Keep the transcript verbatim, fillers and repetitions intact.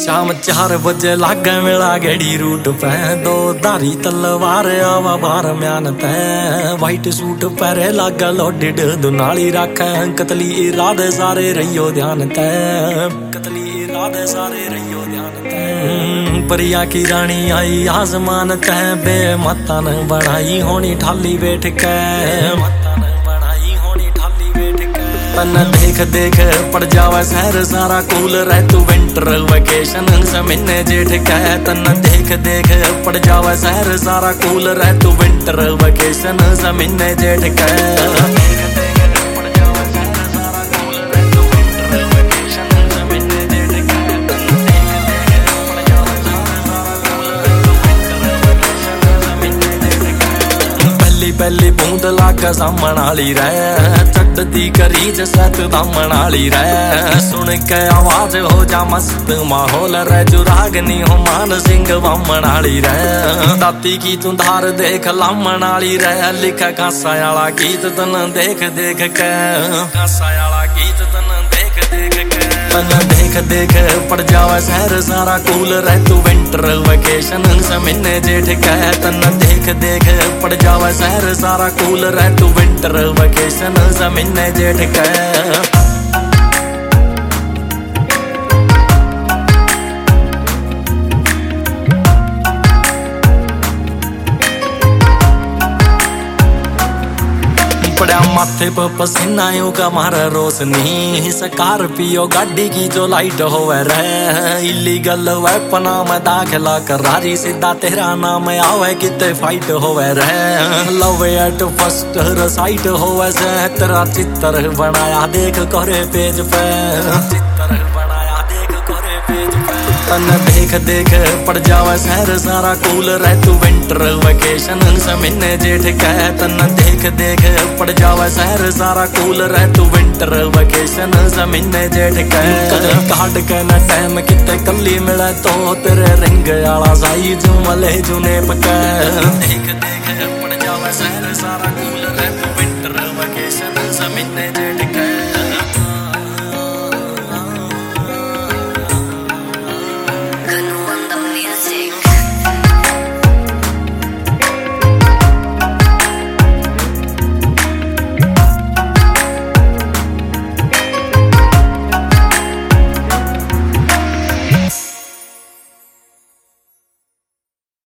शाम चार बजे लागे मेला गेड़ी रूट पे दो धारी तलवार आवा बार म्यान पे वाइट सूट पहरे लागे लोडिड दुनाली रखे कतली इरादे सारे रहियो ध्यान ते कतली इरादे सारे रहियो ध्यान ते परिया की रानी आई आसमान ते बे मतन बनाई होनी ठाली बैठ के तन देख देख पड़ जावे शहर सारा कूल रह तू विंटर वेकेशन जमीने जेठ कह तन देख देख पड़ जावे शहर सारा कूल रह तू विंटर वेकेशन जमीने जेठ कह पहली बूंद लाग सामण आली रह चढ़ती करीज सत दामन आली रह सुन के आवाज हो जा मस्त माहौल रह जुरागनी हो मान सिंह वामन आली रह दाती की तू धार देख लामन आली रह लिखा कांसा वाला गीत तन देख देख के कांसा वाला गीत तन देख देख के तन देख देख पड़ जावा शहर सारा कूल रह तू विंटर वेकेशन जमीने जेठ कह तन देख देख पड़ जावा शहर सारा कूल रह तू विंटर वेकेशन जमीने जेठ कह माथे पर पसीना यू का मारा रोशनी स्कॉर्पियो गाड़ी की जो लाइट होवे रहे इलीगल वेपना में दाखिला करारी सीधा तेरा नाम आवे किते फाइट होवे रहे लव एट फर्स्ट साइट होवे से तेरा चित्र बनाया देख करे पेज पे चित्र बनाया देख करे पेज पे तन देख देख पड़ जावे शहर सारा कूल रह तू विंटर वेकेशन जमीने जेठ कह तन देख देख पड़ जावे शहर सारा कूल रह तू विंटर वेकेशन जमीने जेठ कह काट के न टाइम किते कली मिले तो तेरे रिंग आला साई जू मले जूने पके देख देख पड़ जावे शहर सारा